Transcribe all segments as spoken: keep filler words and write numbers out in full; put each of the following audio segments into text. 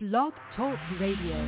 Blog Talk Radio.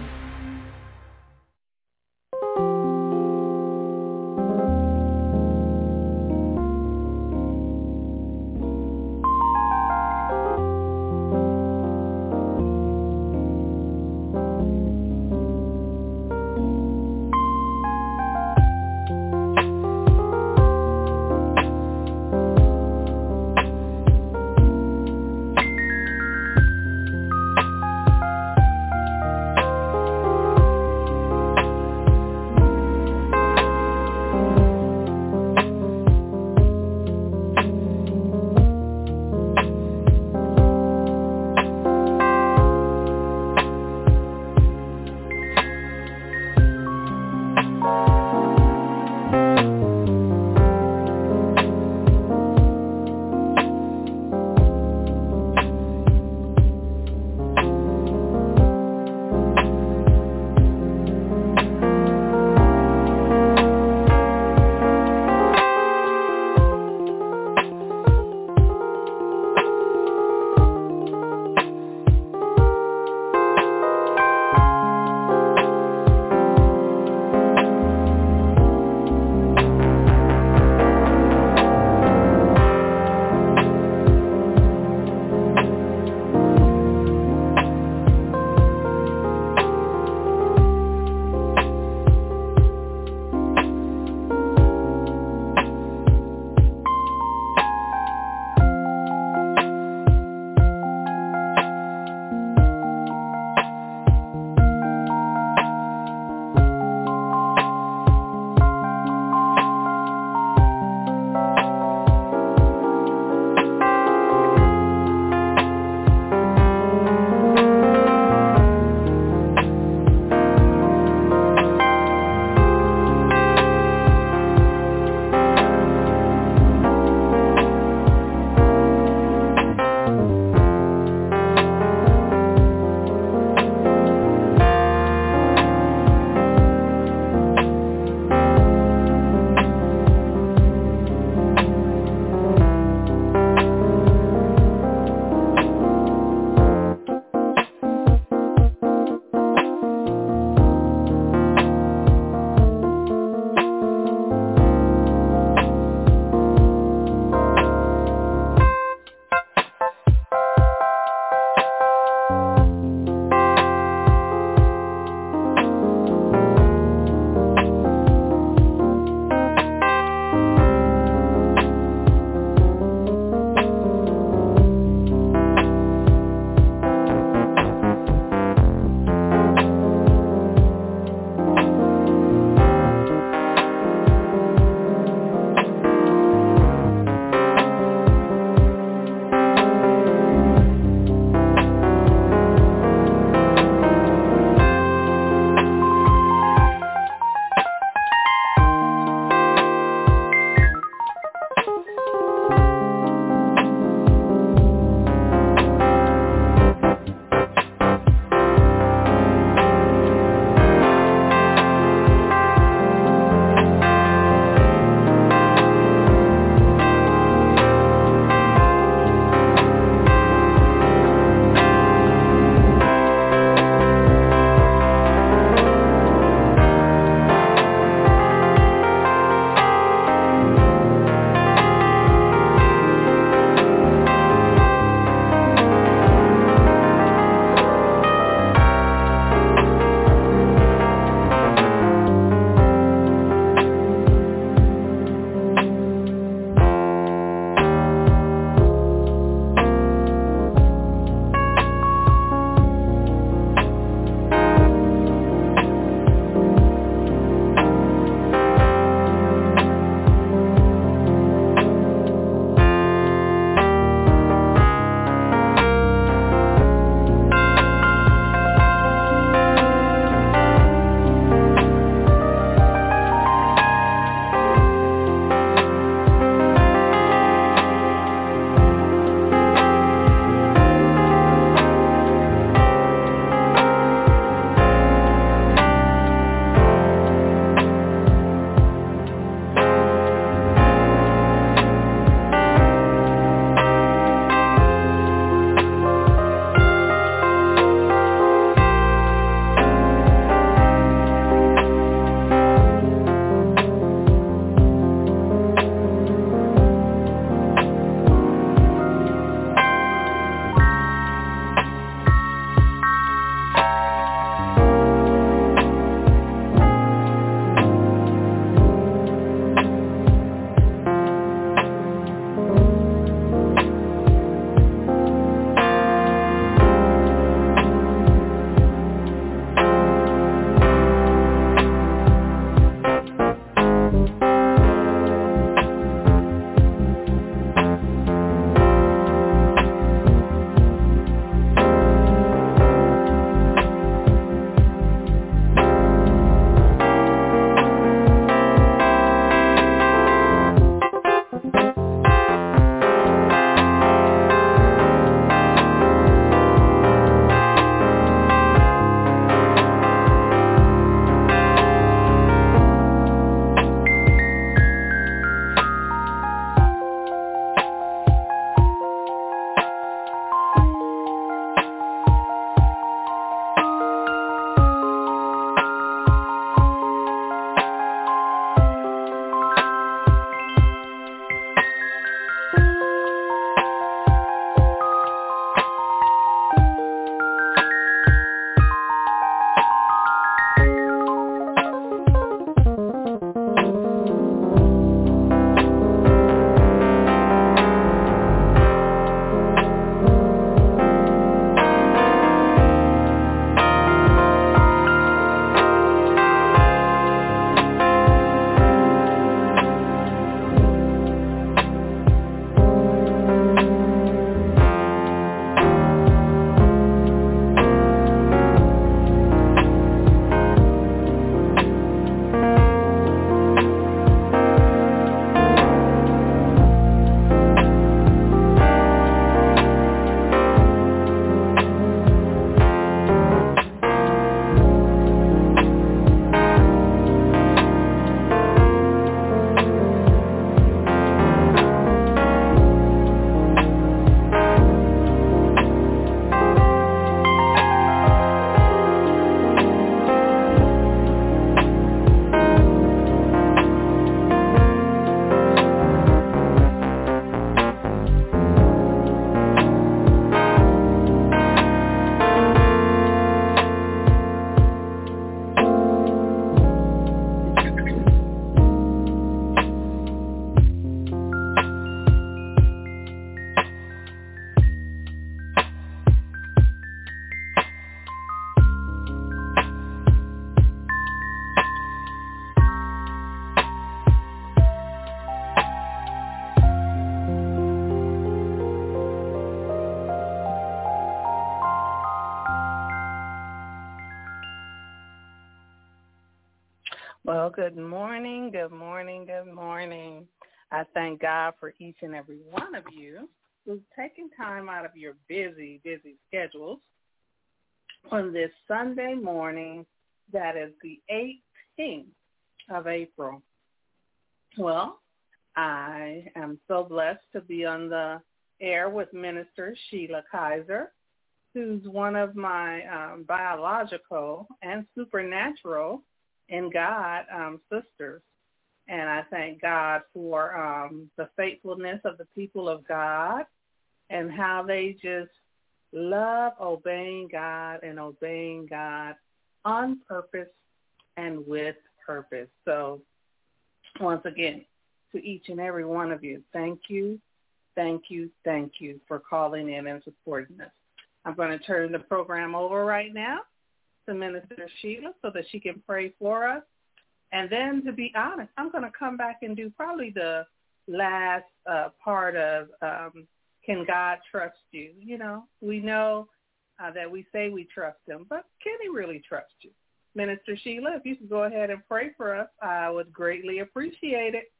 Well, good morning, good morning, good morning. I thank God for each and every one of you who's taking time out of your busy, busy schedules on this Sunday morning that is the eighteenth of April. Well, I am so blessed to be on the air with Minister Sheila Kaiser, who's one of my um, biological and supernatural in God um, sisters. And I thank God for um, the faithfulness of the people of God and how they just love obeying God and obeying God on purpose and with purpose. So once again, to each and every one of you, thank you, thank you, thank you for calling in and supporting us. I'm going to turn the program over right now to Minister Sheila so that she can pray for us. And then, to be honest, I'm going to come back and do probably the last uh, part of um, Can God Trust You? You know, we know uh, that we say we trust him, but can he really trust you? Minister Sheila, if you could go ahead and pray for us, I would greatly appreciate it.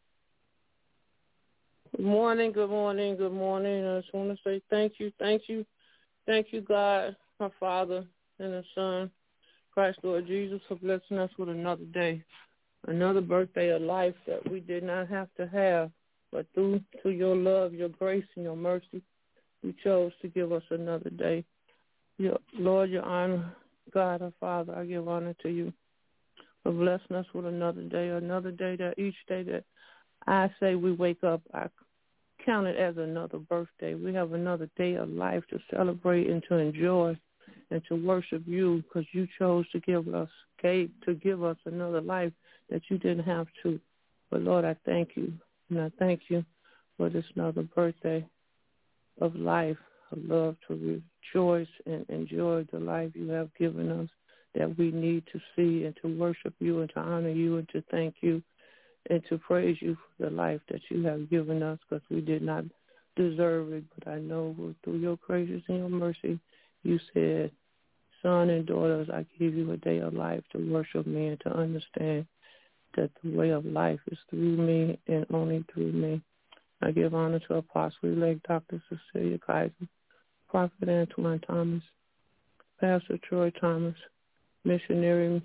Good morning, good morning, good morning. I just want to say thank you, thank you, thank you, God, our Father and our Son, Christ, Lord Jesus, for blessing us with another day, another birthday of life that we did not have to have, but through to your love, your grace, and your mercy, you chose to give us another day. Your, Lord, your honor, God, our Father, I give honor to you for blessing us with another day, another day that each day that I say we wake up, I count it as another birthday. We have another day of life to celebrate and to enjoy and to worship you because you chose to give us, gave, to give us another life that you didn't have to. But, Lord, I thank you, and I thank you for this another birthday of life, of love to rejoice and enjoy the life you have given us that we need to see and to worship you and to honor you and to thank you and to praise you for the life that you have given us because we did not deserve it. But I know through your grace and your mercy, you said, son and daughters, I give you a day of life to worship me and to understand that the way of life is through me and only through me. I give honor to Apostle-elect Doctor Cecilia Kaiser, Prophet Antoine Thomas, Pastor Troy Thomas, Missionary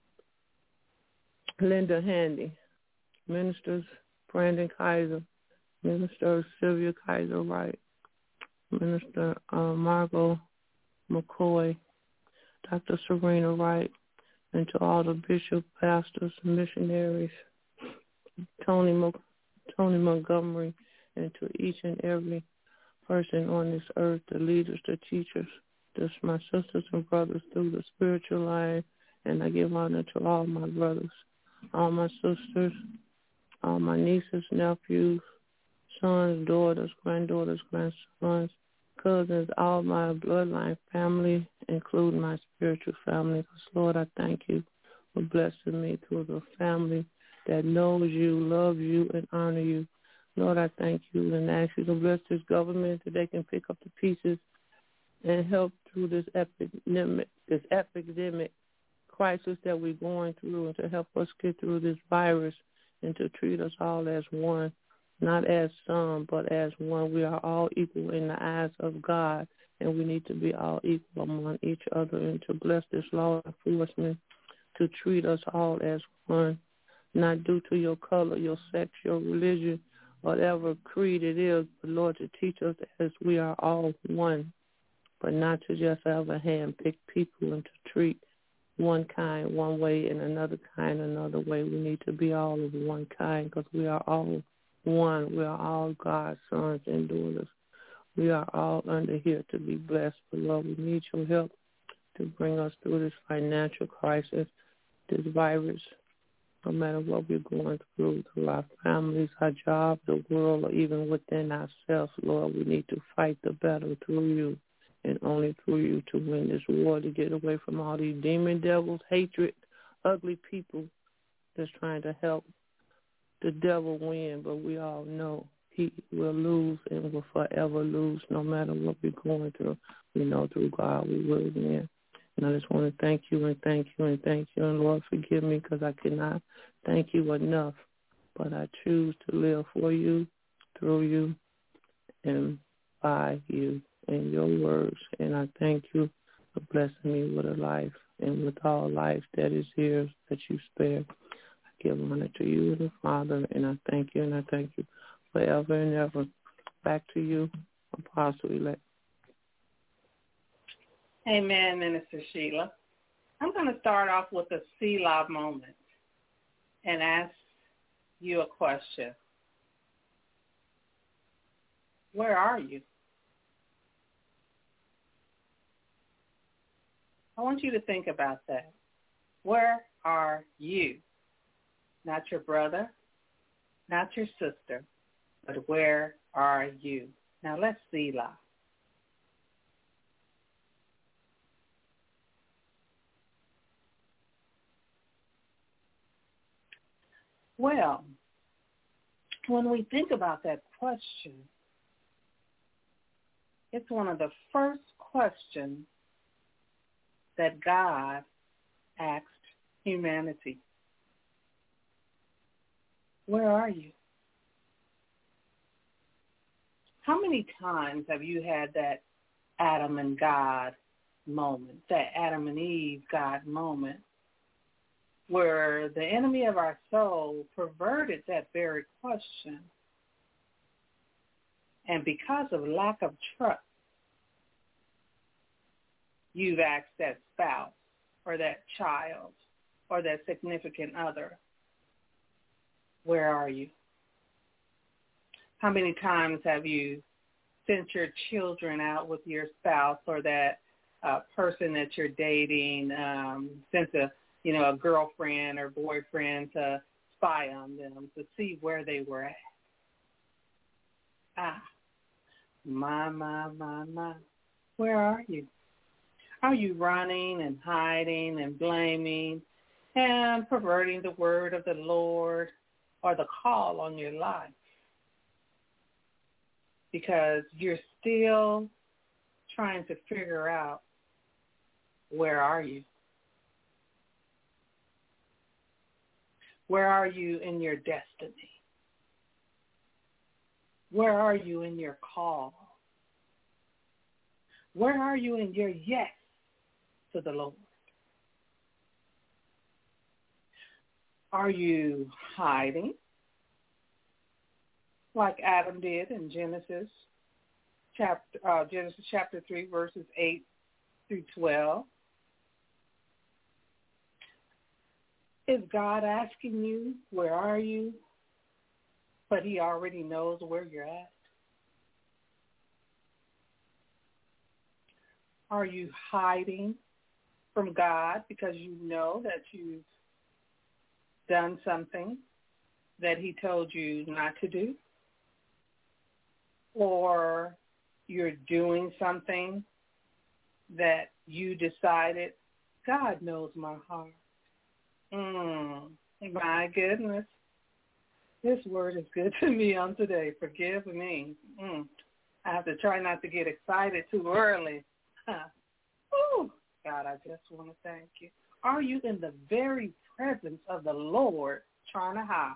Linda Handy, Ministers Brandon Kaiser, Minister Sylvia Kaiser Wright, Minister uh, Margot McCoy, Doctor Serena Wright, and to all the bishops, pastors, and missionaries, Tony Mo- Tony Montgomery, and to each and every person on this earth, the leaders, the teachers, just my sisters and brothers through the spiritual line, and I give honor to all my brothers, all my sisters, all my nieces, nephews, sons, daughters, granddaughters, grandsons, cousins, all my bloodline family, including my spiritual family. Because, Lord, I thank you for blessing me through the family that knows you, loves you, and honor you. Lord, I thank you and ask you to bless this government that they can pick up the pieces and help through this epidemic, this epidemic crisis that we're going through and to help us get through this virus and to treat us all as one, not as some, but as one. We are all equal in the eyes of God, and we need to be all equal among each other and to bless this law enforcement to treat us all as one, not due to your color, your sex, your religion, whatever creed it is, but Lord, to teach us as we are all one, but not to just have a hand-pick people and to treat one kind one way and another kind another way. We need to be all of one kind because we are all one. We are all God's sons and daughters. We are all under here to be blessed. But Lord, we need your help to bring us through this financial crisis, this virus, no matter what we're going through, through our families, our jobs, the world, or even within ourselves. Lord, we need to fight the battle through you. And only through you to win this war, to get away from all these demon devils, hatred, ugly people that's trying to help the devil win. But we all know he will lose and will forever lose no matter what we're going through. We know through God we will win. And I just want to thank you and thank you and thank you. And, Lord, forgive me because I cannot thank you enough. But I choose to live for you, through you, and by you and your words. And I thank you for blessing me with a life and with all life that is here that you spared. I give honor to you, the Father, and I thank you and I thank you forever and ever. Back to you, Apostle Elect. Amen, Minister Sheila. I'm going to start off with a Selah moment and ask you a question. Where are you? I want you to think about that. Where are you? Not your brother, not your sister, but where are you? Now let's Selah. Well, when we think about that question, it's one of the first questions that God asked humanity. Where are you? How many times have you had that Adam and God moment, that Adam and Eve God moment, where the enemy of our soul perverted that very question? And because of lack of trust, you've asked that spouse or that child or that significant other, where are you? How many times have you sent your children out with your spouse or that uh, person that you're dating, um, sent a, you know, a girlfriend or boyfriend to spy on them to see where they were at? Ah, my, my, my, my. Where are you? Are you running and hiding and blaming and perverting the word of the Lord or the call on your life? Because you're still trying to figure out, where are you? Where are you in your destiny? Where are you in your call? Where are you in your yes to the Lord? Are you hiding like Adam did in Genesis chapter uh, Genesis chapter three, verses eight through twelve? Is God asking you, where are you? But he already knows where you're at. Are you hiding from God because you know that you've done something that he told you not to do? Or you're doing something that you decided, God knows my heart. Mm, my goodness. This word is good to me on today. Forgive me. Mm, I have to try not to get excited too early. Huh. Ooh, God, I just want to thank you. Are you in the very presence of the Lord trying to hide?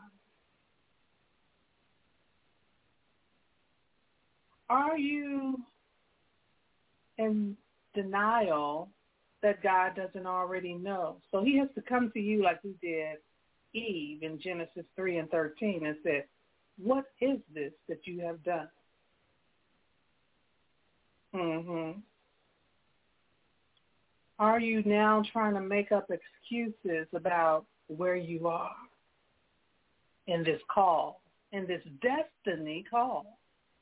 Are you in denial that God doesn't already know? So he has to come to you like he did Eve in Genesis three and thirteen and said, what is this that you have done? Mm-hmm. Are you now trying to make up excuses about where you are in this call, in this destiny call?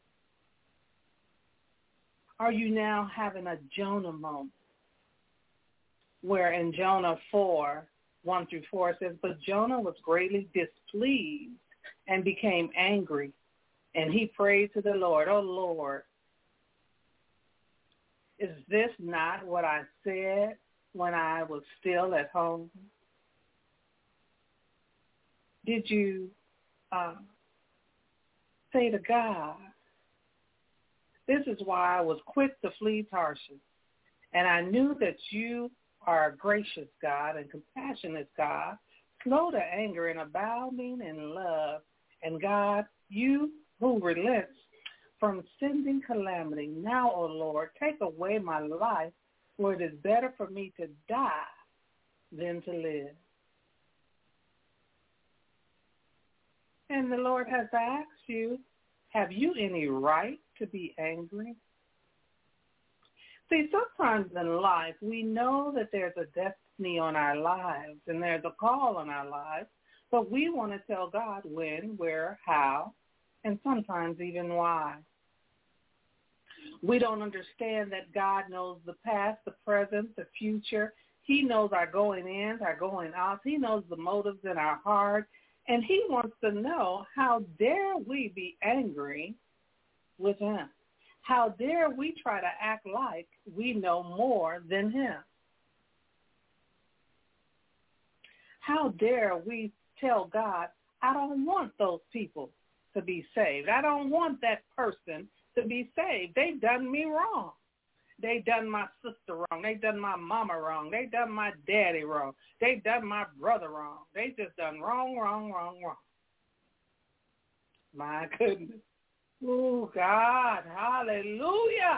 Are you now having a Jonah moment where in Jonah four, one through four, it says, but Jonah was greatly displeased and became angry, and he prayed to the Lord, oh, Lord, is this not what I said when I was still at home? Did you uh, say to God, this is why I was quick to flee Tarshish, and I knew that you are a gracious God and compassionate God, slow to anger and abounding in love. And God, you who relents from sending calamity, now, O Lord, take away my life, for it is better for me to die than to live. And the Lord has asked you, have you any right to be angry? See, sometimes in life we know that there's a destiny on our lives and there's a call on our lives, but we want to tell God when, where, how, and sometimes even why. We don't understand that God knows the past, the present, the future. He knows our going in, our going out. He knows the motives in our heart. And he wants to know, how dare we be angry with him? How dare we try to act like we know more than him? How dare we tell God, I don't want those people to be saved. I don't want that person to be saved. They've done me wrong. They done my sister wrong. They done my mama wrong. They done my daddy wrong. They done my brother wrong. They just done wrong, wrong, wrong, wrong. My goodness. Oh, God. Hallelujah.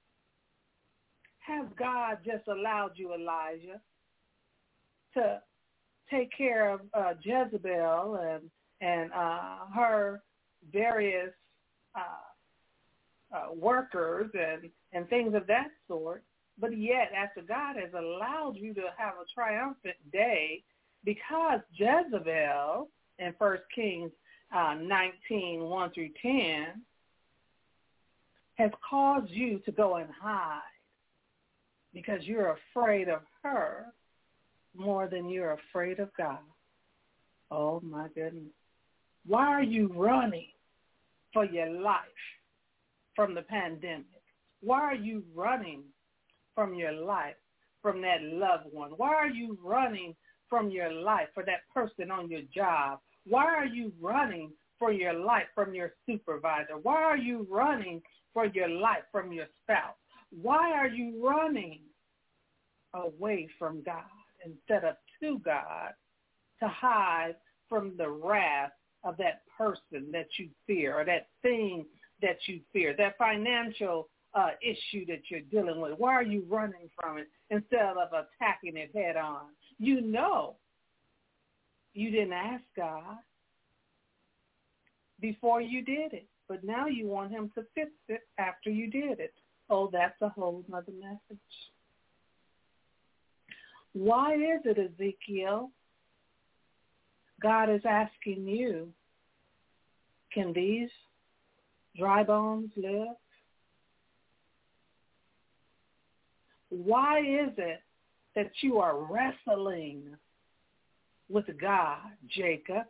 Has God just allowed you, Elijah, to take care of uh, Jezebel and, and uh, her various uh Uh, workers and, and things of that sort, but yet after God has allowed you to have a triumphant day because Jezebel in First Kings uh, nineteen, one through ten has caused you to go and hide because you're afraid of her more than you're afraid of God. Oh, my goodness. Why are you running for your life from the pandemic? Why are you running from your life from that loved one? Why are you running from your life for that person on your job? Why are you running for your life from your supervisor? Why are you running for your life from your spouse? Why are you running away from God instead of to God to hide from the wrath of that person that you fear or that thing that you fear, that financial uh, issue that you're dealing with? Why are you running from it instead of attacking it head on? You know you didn't ask God before you did it, but now you want him to fix it after you did it. Oh, that's a whole other message. Why is it, Ezekiel, God is asking you, can these dry bones live? Why is it that you are wrestling with God, Jacob?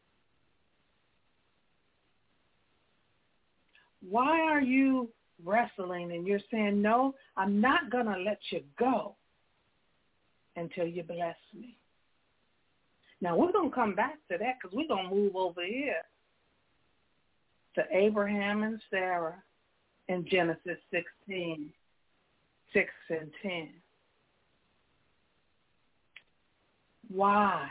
Why are you wrestling and you're saying, no, I'm not going to let you go until you bless me? Now, we're going to come back to that because we're going to move over here to Abraham and Sarah in Genesis sixteen, six and ten. Why?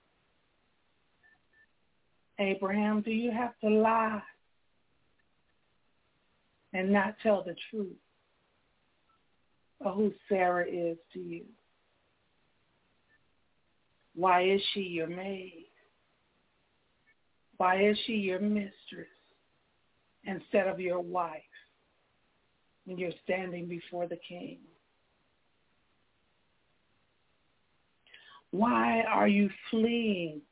Abraham, do you have to lie and not tell the truth of who Sarah is to you? Why is she your maid? Why is she your mistress instead of your wife when you're standing before the king? Why are you fleeing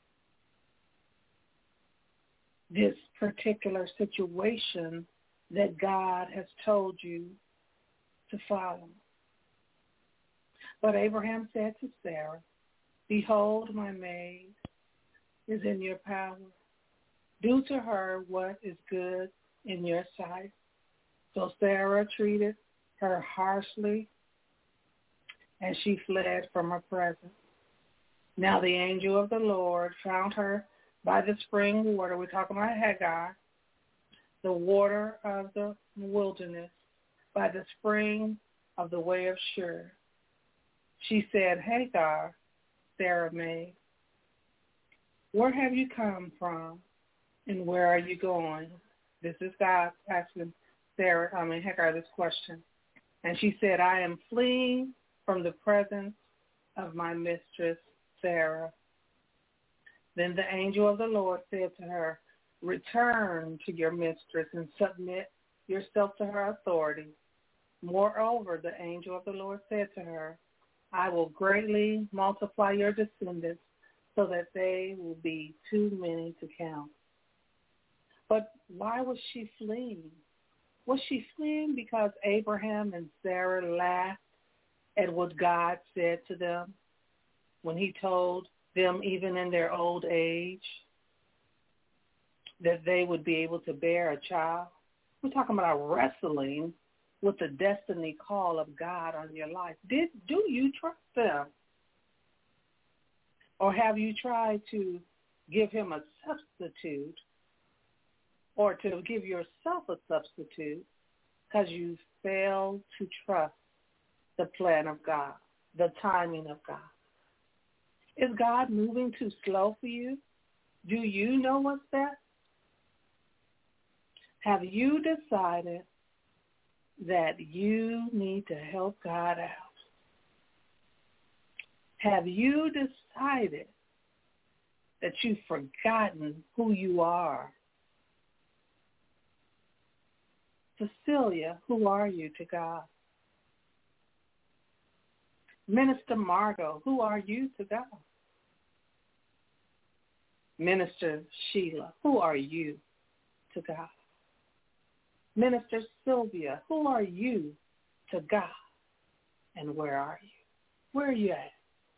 this particular situation that God has told you to follow? But Abraham said to Sarah, behold, my maid is in your power. Do to her what is good in your sight. So Sarah treated her harshly, and she fled from her presence. Now the angel of the Lord found her by the spring water. We're talking about Hagar, the water of the wilderness, by the spring of the way of Shur. She said, Hagar, Sarah maid, where have you come from and where are you going? This is God asking Sarah, I mean Hagar this question. And she said, I am fleeing from the presence of my mistress Sarah. Then the angel of the Lord said to her, return to your mistress and submit yourself to her authority. Moreover, the angel of the Lord said to her, I will greatly multiply your descendants so that they will be too many to count. But why was she fleeing? Was she fleeing because Abraham and Sarah laughed at what God said to them when he told them, even in their old age, that they would be able to bear a child? We're talking about wrestling with the destiny call of God on your life. Did do you trust them? Or have you tried to give him a substitute or to give yourself a substitute because you failed to trust the plan of God, the timing of God? Is God moving too slow for you? Do you know what's best? Have you decided that you need to help God out? Have you decided that you've forgotten who you are? Cecilia, who are you to God? Minister Margot, who are you to God? Minister Sheila, who are you to God? Minister Sylvia, who are you to God? And where are you? Where are you at?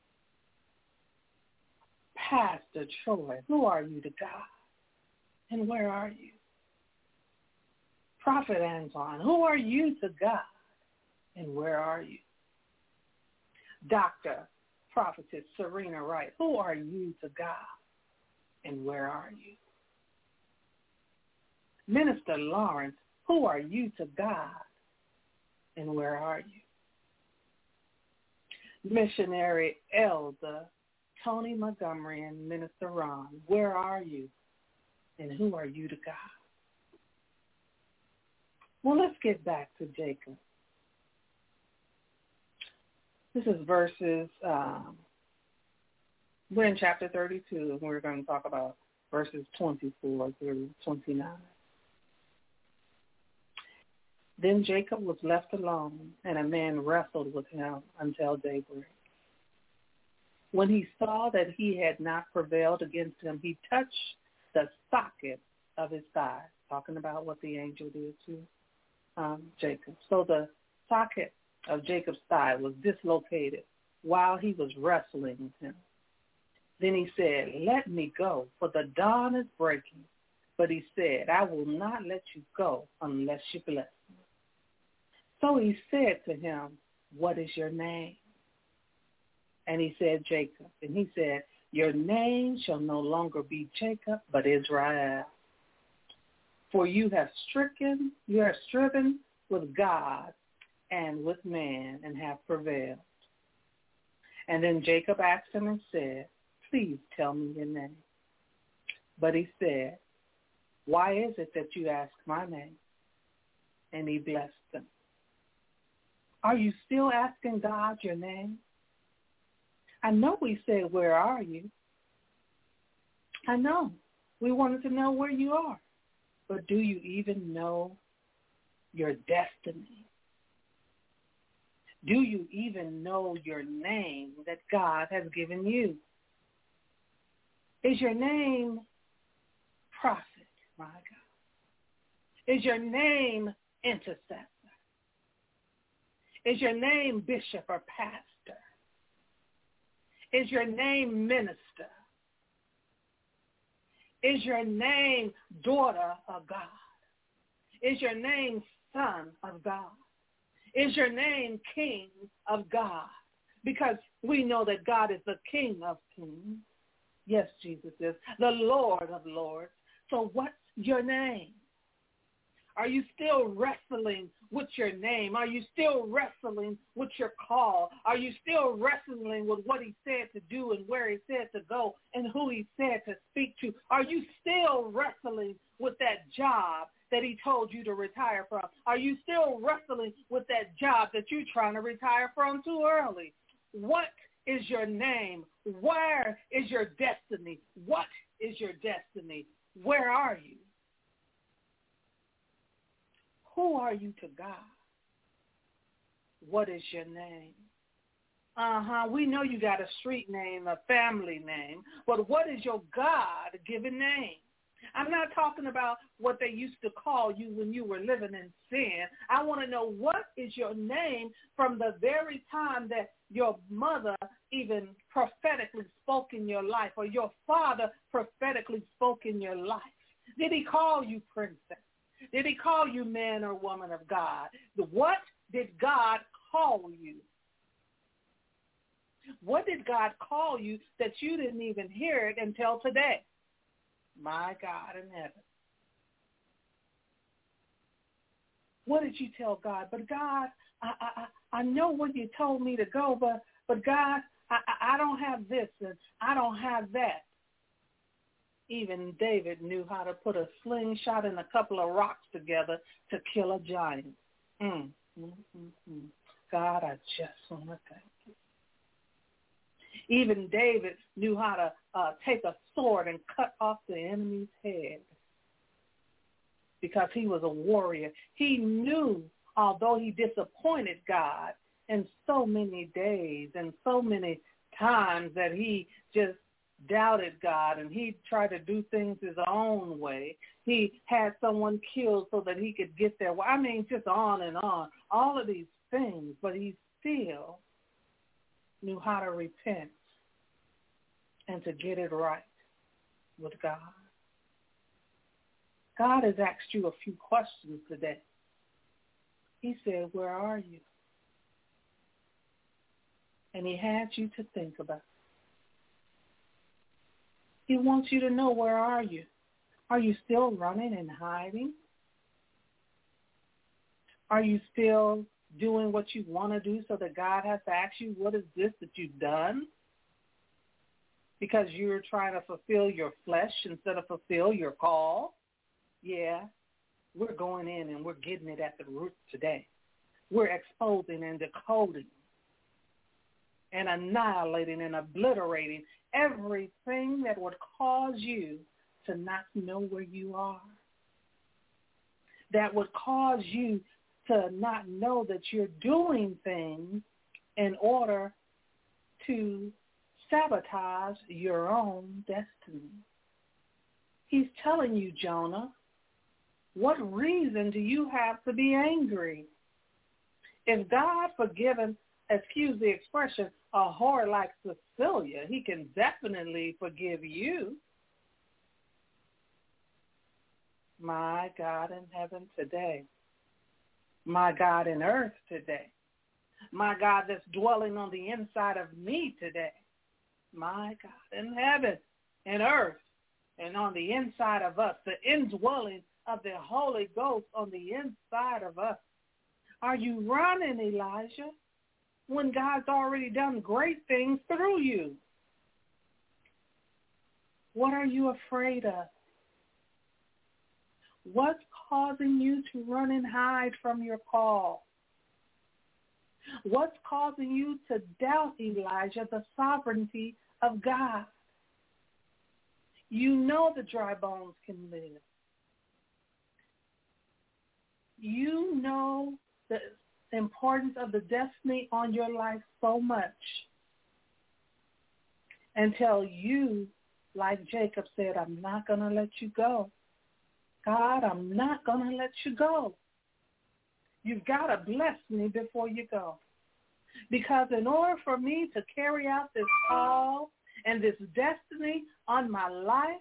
Pastor Troy, who are you to God? And where are you? Prophet Antoine, who are you to God? And where are you? Doctor Prophetess Serena Wright, who are you to God? And where are you? Minister Lawrence, who are you to God? And where are you? Missionary Elder Tony Montgomery and Minister Ron, where are you? And who are you to God? Well, let's get back to Jacob. This is verses, um, we're in chapter thirty-two, and we're going to talk about verses twenty-four through twenty-nine. Then Jacob was left alone, and a man wrestled with him until daybreak. When he saw that he had not prevailed against him, he touched the socket of his thigh, talking about what the angel did to um, Jacob. So the socket of Jacob's thigh was dislocated while he was wrestling with him. Then he said, let me go, for the dawn is breaking. But he said, I will not let you go unless you bless me. So he said to him, what is your name? And he said, Jacob. And he said, your name shall no longer be Jacob, but Israel. For you have stricken, you have striven with God and with man and have prevailed. And then Jacob asked him and said, please tell me your name. But he said, why is it that you ask my name? And he blessed them. Are you still asking God your name? I know we said, where are you? I know. We wanted to know where you are. But do you even know your destiny? Do you even know your name that God has given you? Is your name prophet, my God? Is your name intercessor? Is your name bishop or pastor? Is your name minister? Is your name daughter of God? Is your name son of God? Is your name king of God? Because we know that God is the King of kings. Yes, Jesus is the Lord of lords. So what's your name? Are you still wrestling with your name? Are you still wrestling with your call? Are you still wrestling with what he said to do and where he said to go and who he said to speak to? Are you still wrestling with that job that he told you to retire from? Are you still wrestling with that job that you're trying to retire from too early? What is your name? Where is your destiny? What is your destiny? Where are you? Who are you to God? What is your name? Uh-huh. We know you got a street name, a family name, but what is your God-given name? I'm not talking about what they used to call you when you were living in sin. I want to know, what is your name from the very time that your mother even prophetically spoke in your life, or your father prophetically spoke in your life? Did he call you princess? Did he call you man or woman of God? What did God call you? What did God call you that you didn't even hear it until today? My God in heaven. What did you tell God? But God, I I, I know where you told me to go, but, but God, I, I don't have this and I don't have that. Even David knew how to put a slingshot and a couple of rocks together to kill a giant. Mm, mm, mm, mm. God, I just want to thank you. Even David knew how to uh, take a sword and cut off the enemy's head because he was a warrior. He knew, although he disappointed God in so many days and so many times that he just doubted God and he tried to do things his own way. He had someone killed so that he could get there. Well, I mean, just on and on, all of these things, but he still knew how to repent and to get it right with God. God has asked you a few questions today. He said, where are you? And he had you to think about it. He wants you to know, where are you? Are you still running and hiding? Are you still doing what you want to do so that God has to ask you, what is this that you've done? Because you're trying to fulfill your flesh instead of fulfill your call? Yeah, we're going in and we're getting it at the root today. We're exposing and decoding and annihilating and obliterating everything that would cause you to not know where you are, that would cause you to not know that you're doing things in order to sabotage your own destiny. He's telling you, Jonah, what reason do you have to be angry? If God forgiven, excuse the expression, a whore like Cecilia, he can definitely forgive you. My God in heaven today. My God in earth today. My God that's dwelling on the inside of me today. My God in heaven and earth and on the inside of us, the indwelling of the Holy Ghost on the inside of us. Are you running, Elijah, when God's already done great things through you? What are you afraid of? What's causing you to run and hide from your call? What's causing you to doubt, Elijah, the sovereignty of God? You know the dry bones can live. You know the importance of the destiny on your life so much until you, like Jacob said, I'm not going to let you go. God, I'm not going to let you go. You've got to bless me before you go. Because in order for me to carry out this call and this destiny on my life,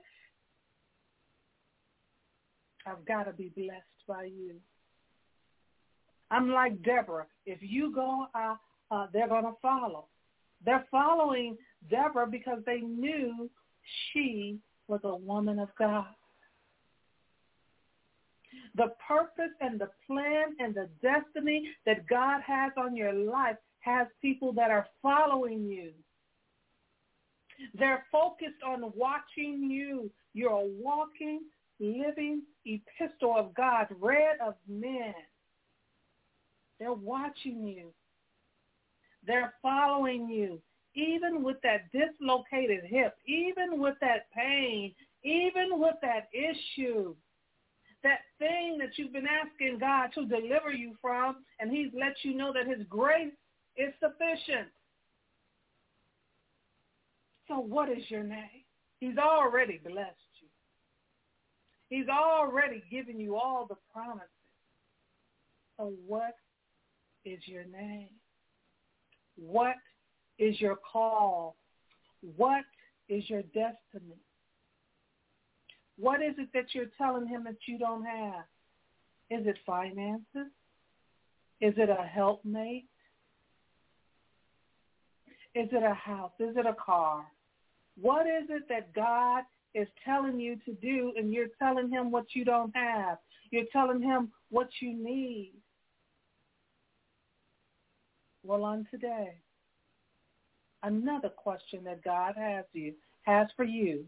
I've got to be blessed by you. I'm like Deborah. If you go, uh, uh, they're going to follow. They're following Deborah because they knew she was a woman of God. The purpose and the plan and the destiny that God has on your life has people that are following you. They're focused on watching you. You're a walking, living epistle of God, read of men. They're watching you. They're following you, even with that dislocated hip, even with that pain, even with that issue, that thing that you've been asking God to deliver you from, and he's let you know that his grace is sufficient. So what is your name? He's already blessed you. He's already given you all the promises. So what is your name? What is your call? What is your destiny? What is it that you're telling him that you don't have? Is it finances? Is it a helpmate? Is it a house? Is it a car? What is it that God is telling you to do, and you're telling him what you don't have? You're telling him what you need. Well, on today, another question that God has you has for you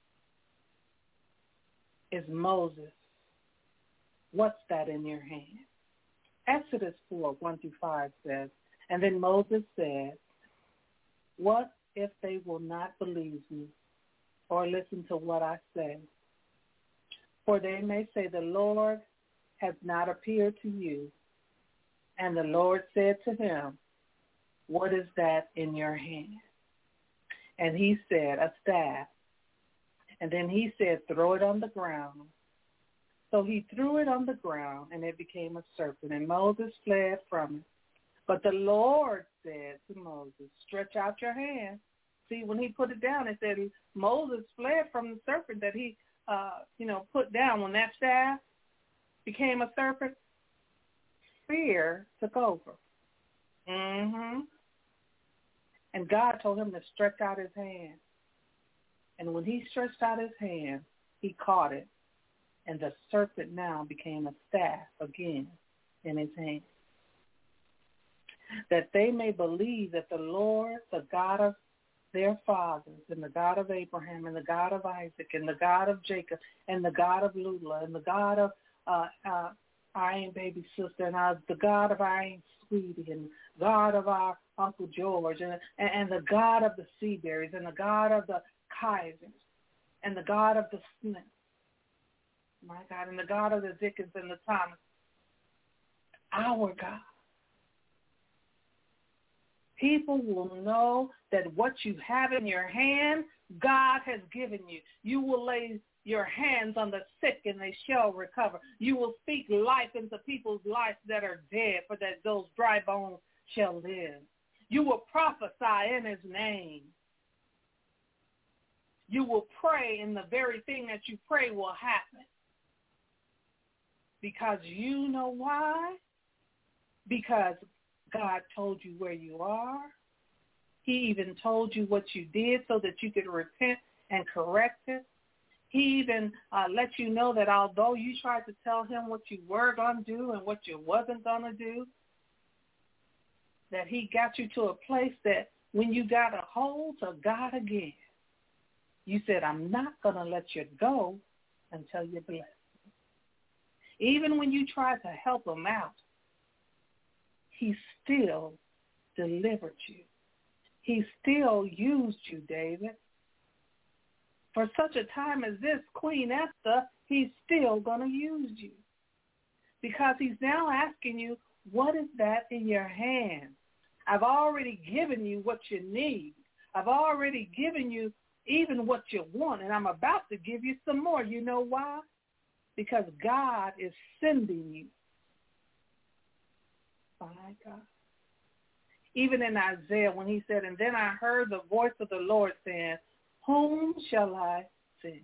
is Moses. What's that in your hand? Exodus four, one through five says, and then Moses said, what if they will not believe me or listen to what I say? For they may say, the Lord has not appeared to you. And the Lord said to him, what is that in your hand? And he said, a staff. And then he said, throw it on the ground. So he threw it on the ground, and it became a serpent, and Moses fled from it. But the Lord said to Moses, stretch out your hand. See, when he put it down, it said Moses fled from the serpent that he, uh, you know, put down. When that staff became a serpent, fear took over. Mm-hmm. And God told him to stretch out his hand. And when he stretched out his hand, he caught it. And the serpent now became a staff again in his hand. That they may believe that the Lord, the God of their fathers, and the God of Abraham, and the God of Isaac, and the God of Jacob, and the God of Lula, and the God of uh, uh, our Aunt Baby Sister, and our, the God of our Aunt Sweetie, and God of our Uncle George, and, and, and the God of the Seaberries, and the God of the Kaisers, and the God of the Smiths, my God, and the God of the Dickens and the Thomas, our God. People will know that what you have in your hand, God has given you. You will lay your hands on the sick and they shall recover. You will speak life into people's lives that are dead, for that those dry bones shall live. You will prophesy in his name. You will pray, and the very thing that you pray will happen. Because you know why? Because God told you where you are. He even told you what you did so that you could repent and correct it. He even uh, let you know that although you tried to tell him what you were going to do and what you wasn't going to do, that he got you to a place that when you got a hold of God again, you said, I'm not going to let you go until you're blessed. Even when you tried to help him out, he still delivered you. He still used you, David. For such a time as this, Queen Esther, he's still going to use you. Because he's now asking you, what is that in your hand? I've already given you what you need. I've already given you even what you want, and I'm about to give you some more. You know why? Because God is sending you. My God. Even in Isaiah, when he said, and then I heard the voice of the Lord saying, whom shall I send?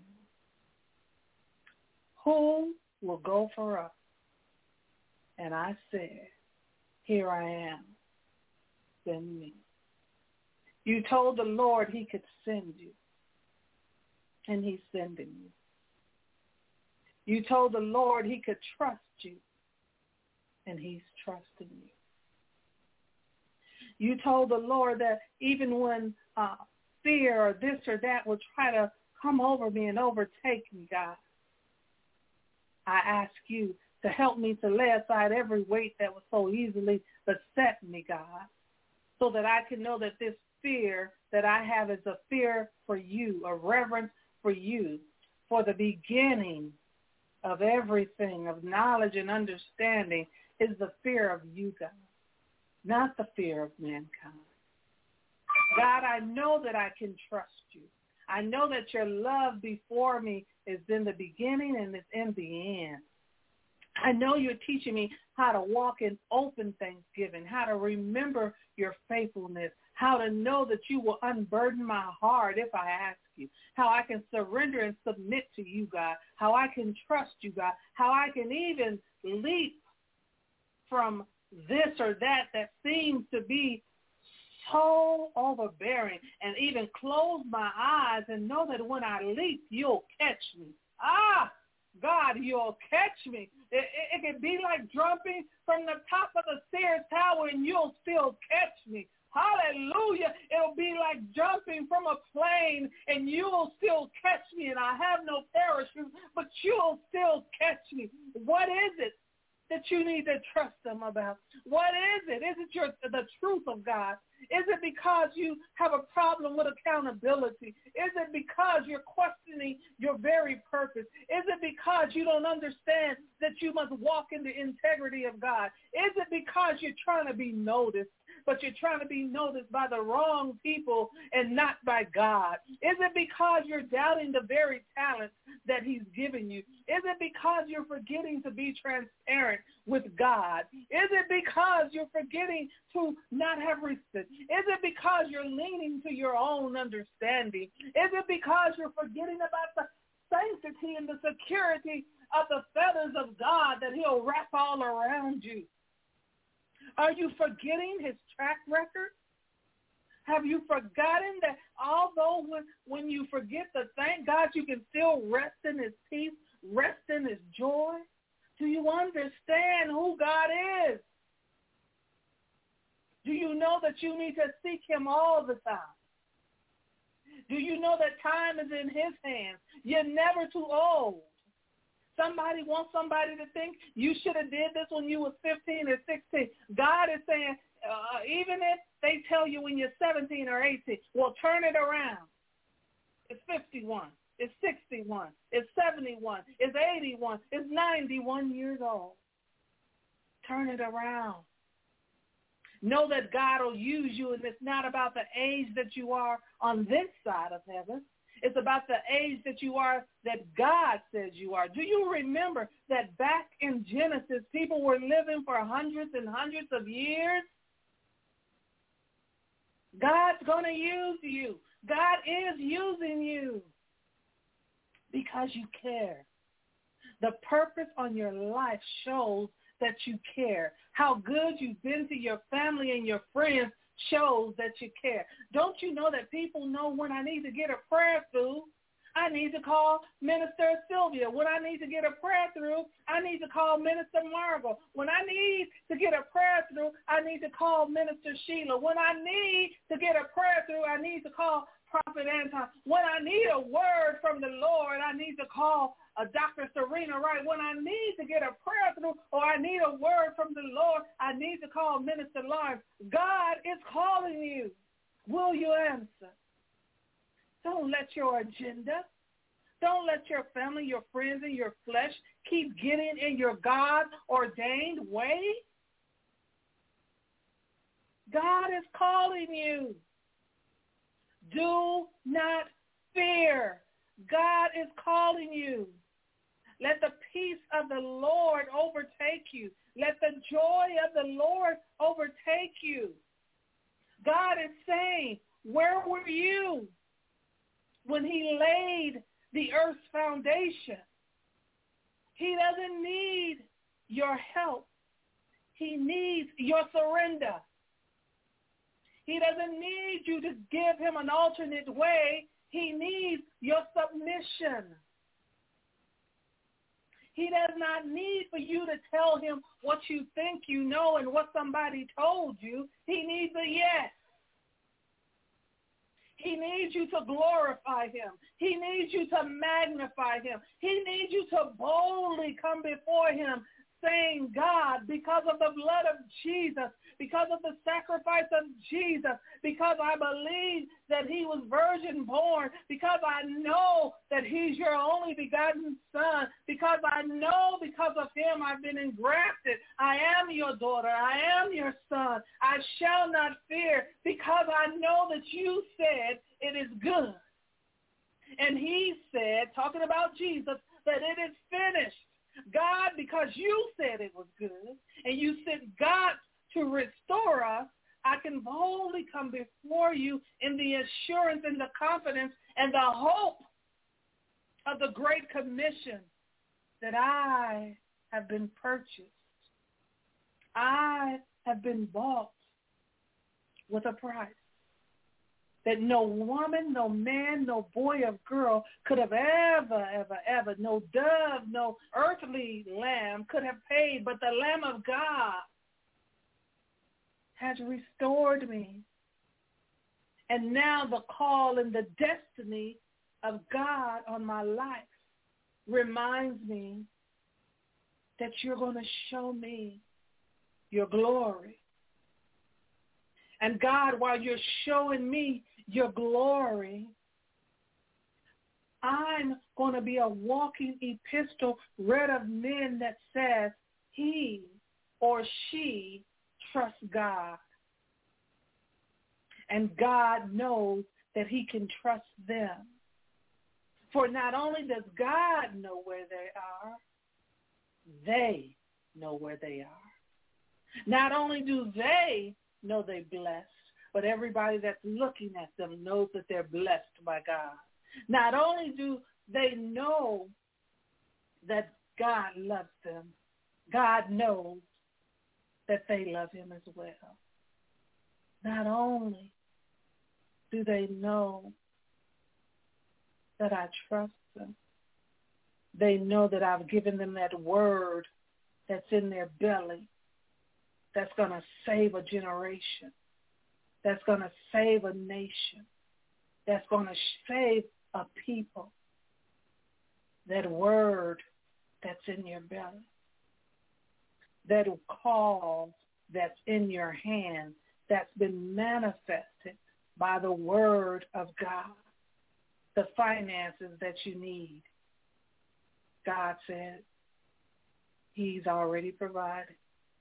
Who will go for us? And I said, here I am. Send me. You told the Lord he could send you. And he's sending you. You told the Lord he could trust you, and he's trusting you. You told the Lord that even when uh, fear or this or that will try to come over me and overtake me, God, I ask you to help me to lay aside every weight that would so easily beset me, God, so that I can know that this fear that I have is a fear for you, a reverence for you, for the beginning of everything, of knowledge and understanding, is the fear of you, God, not the fear of mankind. God, I know that I can trust you. I know that your love before me is in the beginning and it's in the end. I know you're teaching me how to walk in open thanksgiving, how to remember your faithfulness, how to know that you will unburden my heart if I ask you, how I can surrender and submit to you, God, how I can trust you, God, how I can even leap from this or that that seems to be so overbearing, and even close my eyes and know that when I leap, you'll catch me. Ah, God, you'll catch me. It, it, it can be like jumping from the top of the Sears Tower, and you'll still catch me. Hallelujah. It'll be like jumping from a plane, and you'll still catch me, and I have no parachute, but you'll still catch me. What is it that you need to trust them about? What is it? Is it your, the truth of God? Is it because you have a problem with accountability? Is it because you're questioning your very purpose? Is it because you don't understand that you must walk in the integrity of God? Is it because you're trying to be noticed, but you're trying to be noticed by the wrong people and not by God? Is it because you're doubting the very talents that he's given you? Is it because you're forgetting to be transparent with God? Is it because you're forgetting to not have respect? Is it because you're leaning to your own understanding? Is it because you're forgetting about the sanctity and the security of the feathers of God that he'll wrap all around you? Are you forgetting his track record? Have you forgotten that although when, when you forget to thank God, you can still rest in his peace, rest in his joy? Do you understand who God is? Do you know that you need to seek him all the time? Do you know that time is in his hands? You're never too old. Somebody wants somebody to think you should have did this when you were fifteen or sixteen. God is saying, uh, even if they tell you when you're seventeen or eighteen, well, turn it around. It's fifty-one. It's sixty-one. It's seventy-one. It's eighty-one. It's ninety-one years old. Turn it around. Know that God will use you, and it's not about the age that you are on this side of heaven. It's about the age that you are that God says you are. Do you remember that back in Genesis, people were living for hundreds and hundreds of years? God's going to use you. God is using you because you care. The purpose on your life shows that you care. How good you've been to your family and your friends shows that you care. Don't you know that people know when I need to get a prayer through, I need to call Minister Sylvia. When I need to get a prayer through, I need to call Minister Margot. When I need to get a prayer through, I need to call Minister Sheila. When I need to get a prayer through, I need to call Prophet Anton. When I need a word from the Lord, I need to call uh, Doctor Serena Wright. When I need to get a prayer through or I need a word from the Lord, I need to call Minister Lawrence. God is calling you. Will you answer? Don't let your agenda, don't let your family, your friends, and your flesh keep getting in your God-ordained way. God is calling you. Do not fear. God is calling you. Let the peace of the Lord overtake you. Let the joy of the Lord overtake you. God is saying, where were you when he laid the earth's foundation? He doesn't need your help. He needs your surrender. He doesn't need you to give him an alternate way. He needs your submission. He does not need for you to tell him what you think you know and what somebody told you. He needs a yes. He needs you to glorify him. He needs you to magnify him. He needs you to boldly come before him saying, God, because of the blood of Jesus, because of the sacrifice of Jesus, because I believe that he was virgin born, because I know that he's your only begotten son, because I know because of him I've been engrafted. I am your daughter. I am your son. I shall not fear because I know that you said it is good. And he said, talking about Jesus, that it is finished. God, because you said it was good, and you sent God to restore us, I can boldly come before you in the assurance and the confidence and the hope of the great commission that I have been purchased. I have been bought with a price that no woman, no man, no boy or girl could have ever, ever, ever, no dove, no earthly lamb could have paid, but the Lamb of God has restored me. And now the call and the destiny of God on my life reminds me that you're going to show me your glory. And God, while you're showing me your glory, I'm going to be a walking epistle read of men that says he or she trusts God. And God knows that he can trust them. For not only does God know where they are, they know where they are. Not only do they know they're blessed, but everybody that's looking at them knows that they're blessed by God. Not only do they know that God loves them, God knows that they love him as well. Not only do they know that I trust them, they know that I've given them that word that's in their belly that's going to save a generation, that's going to save a nation, that's going to save a people. That word that's in your belly, that call that's in your hand, that's been manifested by the word of God, the finances that you need. God said he's already provided.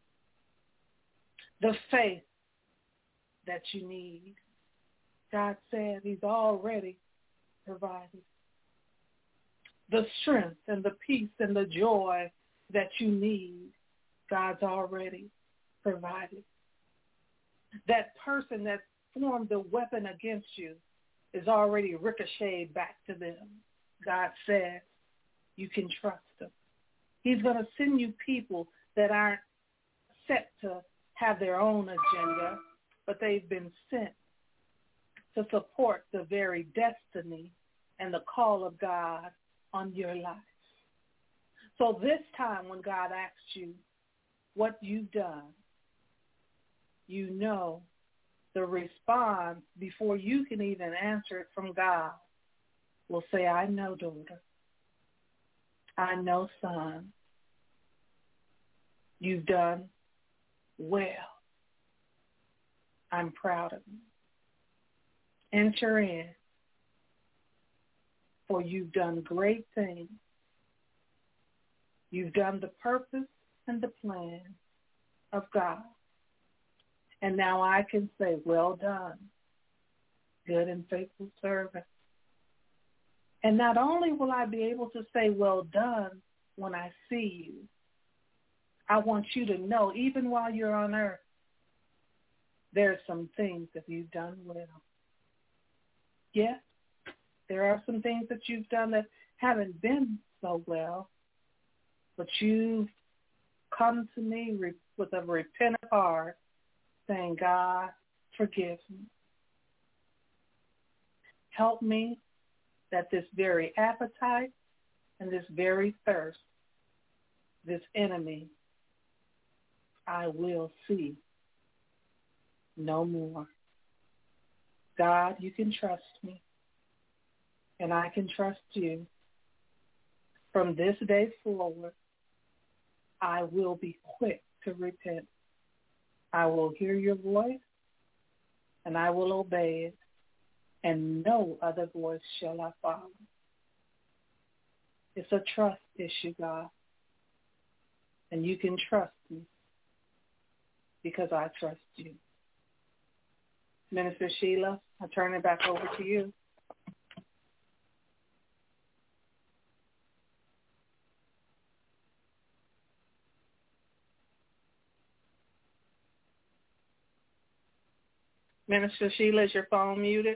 The faith that you need, God said he's already provided. The strength and the peace and the joy that you need, God's already provided. That person that formed a weapon against you is already ricocheted back to them. God says you can trust them. He's going to send you people that aren't set to have their own agenda, but they've been sent to support the very destiny and the call of God on your life. So this time when God asks you what you've done, you know the response before you can even answer it from God will say, I know, daughter. I know, son. You've done well. I'm proud of you. Enter in, for you've done great things. You've done the purpose and the plan of God. And now I can say, well done, good and faithful servant. And not only will I be able to say, well done, when I see you, I want you to know, even while you're on earth, there are some things that you've done well. Yes, there are some things that you've done that haven't been so well, but you've come to me re- with a repentant heart saying, God, forgive me. Help me that this very appetite and this very thirst this enemy I will see no more. God, you can trust me, and I can trust you. From this day forward, I will be quick to repent. I will hear your voice, and I will obey it, and no other voice shall I follow. It's a trust issue, God, and you can trust me because I trust you. Minister Sheila, I turn it back over to you. Minister Sheila, is your phone muted?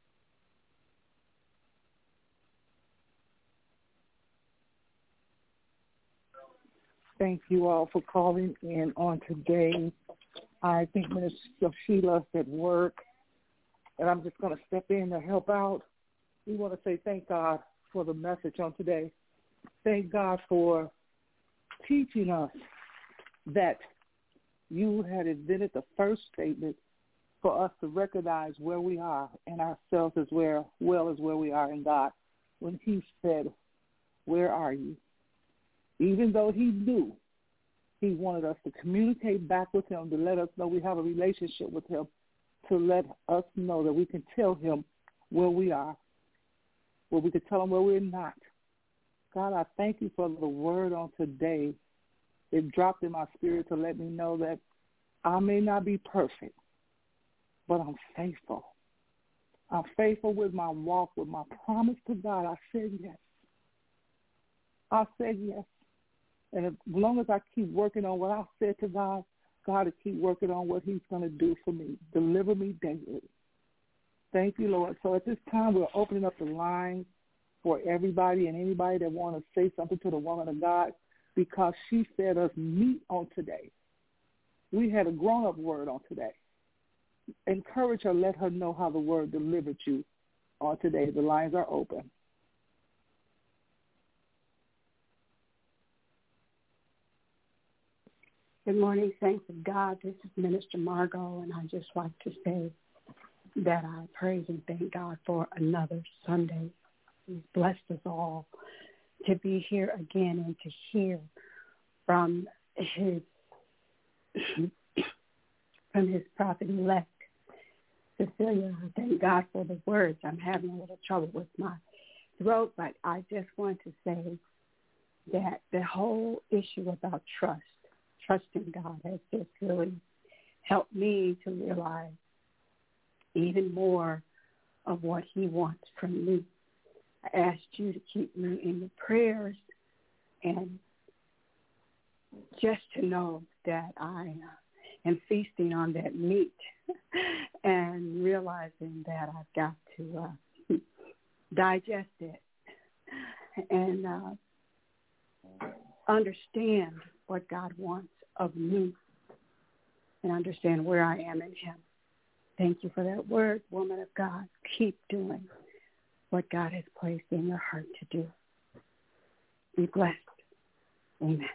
Thank you all for calling in on today. I think Minister Sheila's at work, and I'm just going to step in to help out. We want to say thank God for the message on today. Thank God for teaching us that you had invented the first statement for us to recognize where we are in ourselves as well, well as where we are in God. When he said, where are you? Even though he knew, he wanted us to communicate back with him, to let us know we have a relationship with him, to let us know that we can tell him where we are, where we can tell him where we're not. God, I thank you for the word on today. It dropped in my spirit to let me know that I may not be perfect, but I'm faithful. I'm faithful with my walk, with my promise to God. I said yes. I said yes. And as long as I keep working on what I said to God, God will keep working on what he's going to do for me, deliver me daily. Thank you, Lord. So at this time, we're opening up the line for everybody and anybody that want to say something to the woman of God, because she said us meet on today. We had a grown-up word on today. Encourage her, let her know how the word delivered you on today. The lines are open. Good morning, saints of God. This is Minister Margot, and I just like to say that I praise and thank God for another Sunday. He's blessed us all to be here again and to hear from his from his prophet-elect, Cecilia. I thank God for the words. I'm having a little trouble with my throat, but I just want to say that the whole issue about trust, trusting God, has just really helped me to realize even more of what he wants from me. I asked you to keep me in your prayers, and just to know that I am feasting on that meat and realizing that I've got to uh, digest it and uh, understand what God wants of me and understand where I am in him. Thank you for that word, woman of God. Keep doing what God has placed in your heart to do. Be blessed. Amen.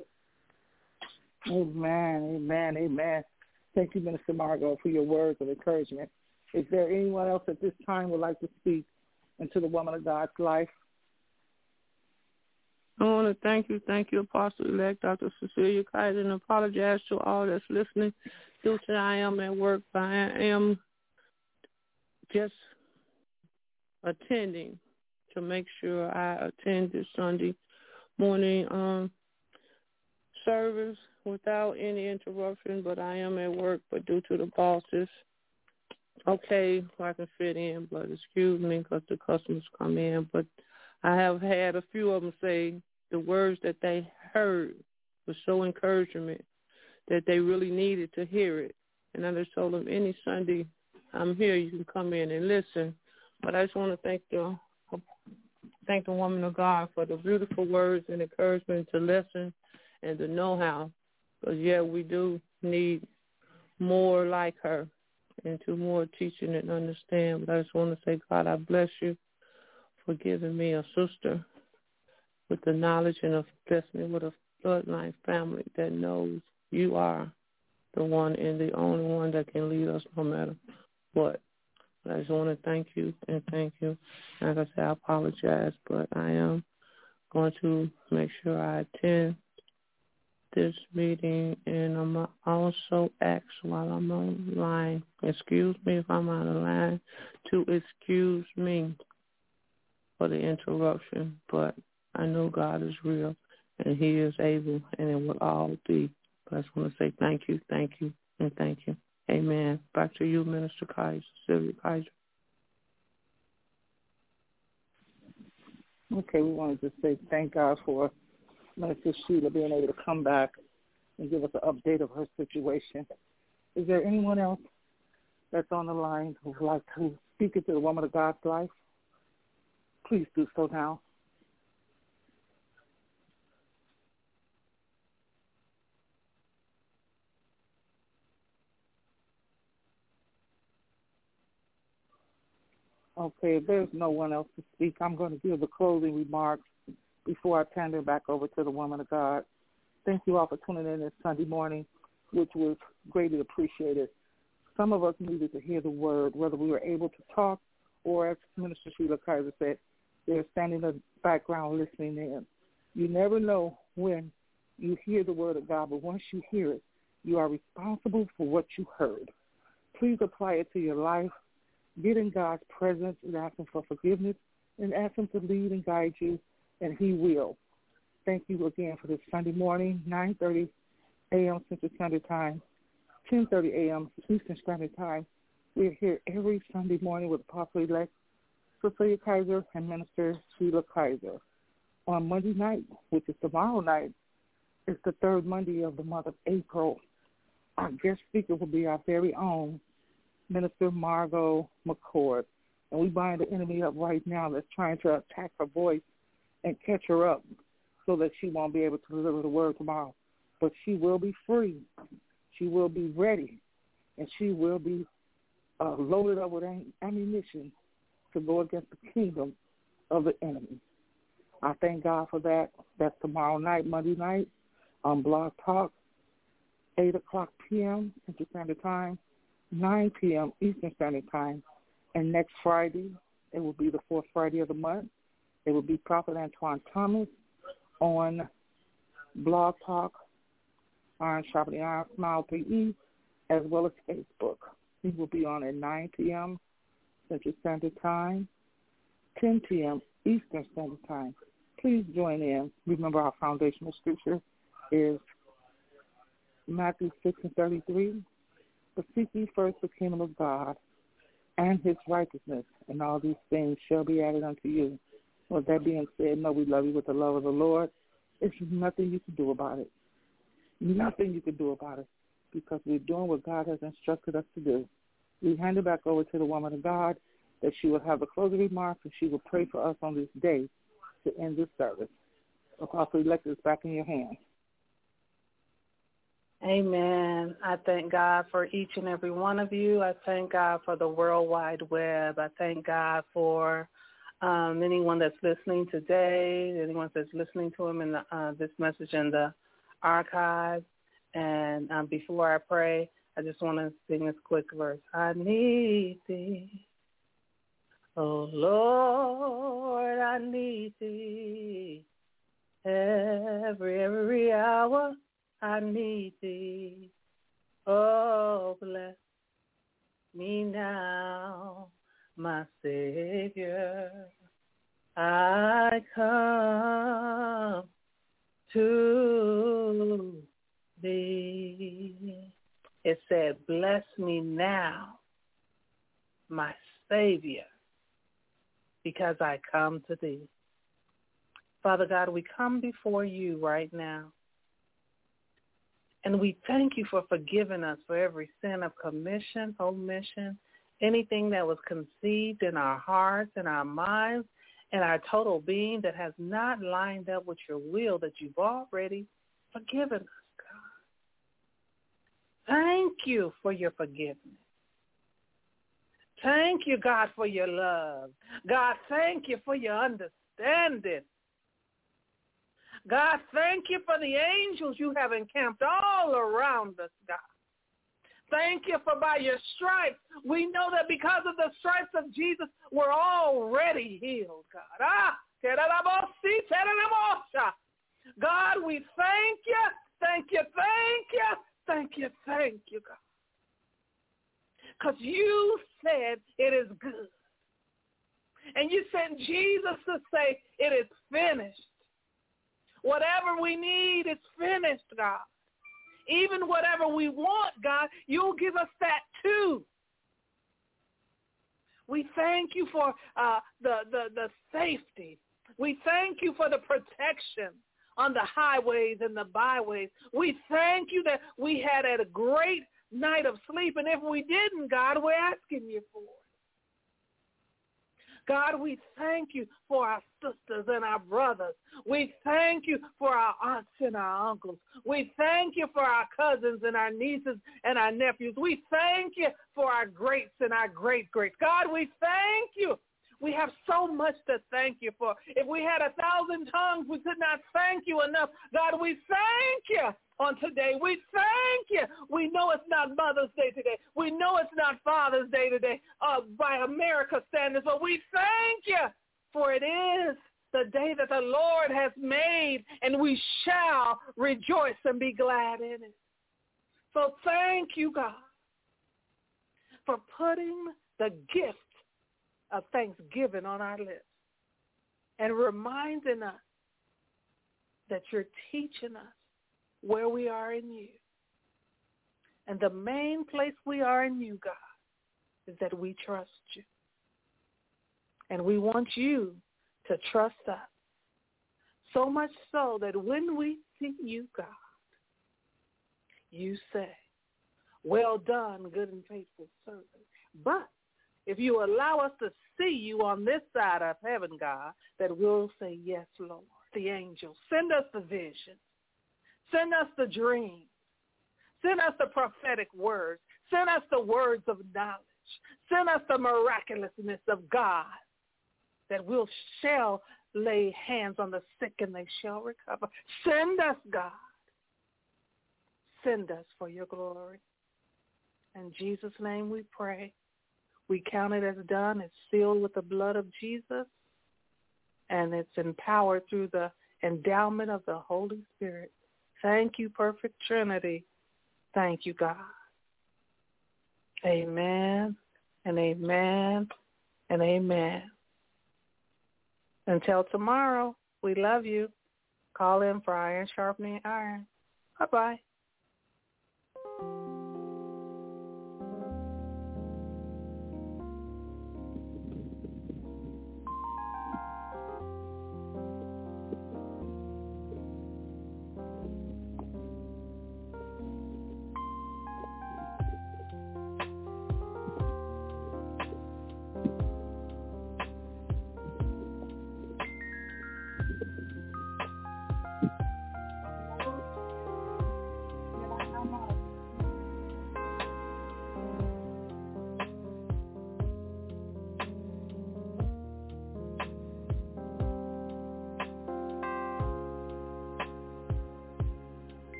Amen, amen, amen. Thank you, Minister Margot, for your words of encouragement. Is there anyone else at this time would like to speak into the woman of God's life? I want to thank you, thank you, Apostle-elect Doctor Cecilia Kaiser, and apologize to all that's listening. Due to I am at work, but I am just attending to make sure I attend this Sunday morning um, service without any interruption, but I am at work, but due to the bosses, okay, I can fit in, but excuse me because the customers come in, but I have had a few of them say the words that they heard was so encouragement that they really needed to hear it. And I just told them any Sunday I'm here, you can come in and listen. But I just want to thank the thank the woman of God for the beautiful words and encouragement to listen and the know-how. Because, yeah, we do need more like her and to more teaching and understand. But I just want to say, God, I bless you for giving me a sister with the knowledge and a blessing me with a bloodline family that knows you are the one and the only one that can lead us no matter what. But I just want to thank you and thank you. Like I said, I apologize, but I am going to make sure I attend this meeting, and I'm also asked while I'm online, excuse me if I'm out of line, to excuse me for the interruption, but I know God is real, and he is able, and it will all be. But I just want to say thank you, thank you, and thank you. Amen. Back to you, Minister Kaiser, Sylvia Kaiser. Okay, we wanted to say thank God for Minister Sheila being able to come back and give us an update of her situation. Is there anyone else that's on the line who would like to speak into the woman of God's life? Please do so now. Okay, if there's no one else to speak, I'm going to give the closing remarks before I turn it back over to the woman of God. Thank you all for tuning in this Sunday morning, which was greatly appreciated. Some of us needed to hear the word, whether we were able to talk or, as Minister Sheila Kaiser said, they're standing in the background listening in. You never know when you hear the word of God, but once you hear it, you are responsible for what you heard. Please apply it to your life. Get in God's presence and ask him for forgiveness and ask him to lead and guide you, and he will. Thank you again for this Sunday morning, nine thirty a.m. Central Standard Time, ten thirty a.m. Eastern Standard Time. We're here every Sunday morning with Apostle-elect Cecilia Kaiser and Minister Sheila Kaiser. On Monday night, which is tomorrow night, is the third Monday of the month of April. Our guest speaker will be our very own Minister Margot McCord. And we bind the enemy up right now that's trying to attack her voice and catch her up so that she won't be able to deliver the word tomorrow. But she will be free. She will be ready. And she will be uh, loaded up with ammunition to go against the kingdom of the enemy. I thank God for that. That's tomorrow night, Monday night, on Blog Talk, eight o'clock p.m. Central Standard Time, nine p.m. Eastern Standard Time. And next Friday, it will be the fourth Friday of the month. It will be Prophet Antoine Thomas on Blog Talk, Iron Sharpening Iron, Smile three E, as well as Facebook. He will be on at nine p.m. Central Standard Time, ten p.m. Eastern Standard Time. Please join in. Remember, our foundational scripture is Matthew six and thirty-three. But seek ye first the kingdom of God and his righteousness, and all these things shall be added unto you. With that being said, know we love you with the love of the Lord. There's nothing you can do about it. Nothing you can do about it, because we're doing what God has instructed us to do. We hand it back over to the woman of God, that she will have the closing remarks, and she will pray for us on this day to end this service. Apostle-elect is back in your hands. Amen. I thank God for each and every one of you. I thank God for the World Wide Web. I thank God for um, anyone that's listening today, anyone that's listening to him in the, uh, this message in the archive. And um, before I pray, I just want to sing this quick verse. I need thee. Oh, Lord, I need thee. Every, every hour I need thee. Oh, bless me now, my Savior. I come to thee. It said, bless me now, my Savior, because I come to thee. Father God, we come before you right now. And we thank you for forgiving us for every sin of commission, omission, anything that was conceived in our hearts and our minds and our total being that has not lined up with your will, that you've already forgiven us, God. Thank you for your forgiveness. Thank you, God, for your love. God, thank you for your understanding. God, thank you for the angels you have encamped all around us, God. Thank you for by your stripes. We know that because of the stripes of Jesus, we're already healed, God. Ah, God, we thank you, thank you, thank you, thank you, thank you, God. Because you said it is good. And you sent Jesus to say it is finished. Whatever we need is finished, God. Even whatever we want, God, you'll give us that too. We thank you for uh, the, the, the safety. We thank you for the protection on the highways and the byways. We thank you that we had a great night of sleep. And if we didn't, God, we're asking you for it. God, we thank you for our sisters and our brothers. We thank you for our aunts and our uncles. We thank you for our cousins and our nieces and our nephews. We thank you for our greats and our great-greats. God, we thank you. We have so much to thank you for. If we had a thousand tongues, we could not thank you enough. God, we thank you on today. We thank you. We know it's not Mother's Day today. We know it's not Father's Day today uh, by America standards, but we thank you, for it is the day that the Lord has made, and we shall rejoice and be glad in it. So thank you, God, for putting the gift of thanksgiving on our lips and reminding us that you're teaching us where we are in you. And the main place we are in you, God, is that we trust you. And we want you to trust us, so much so that when we see you, God, you say, well done, good and faithful servant. But if you allow us to see you on this side of heaven, God, that we'll say, yes, Lord. The angels, send us the vision. Send us the dreams. Send us the prophetic words. Send us the words of knowledge. Send us the miraculousness of God, that we'll shall lay hands on the sick and they shall recover. Send us, God. Send us for your glory. In Jesus' name we pray. We count it as done. It's sealed with the blood of Jesus, and it's empowered through the endowment of the Holy Spirit. Thank you, perfect Trinity. Thank you, God. Amen and amen and amen. Until tomorrow, we love you. Call in for Iron Sharpening Iron. Bye-bye.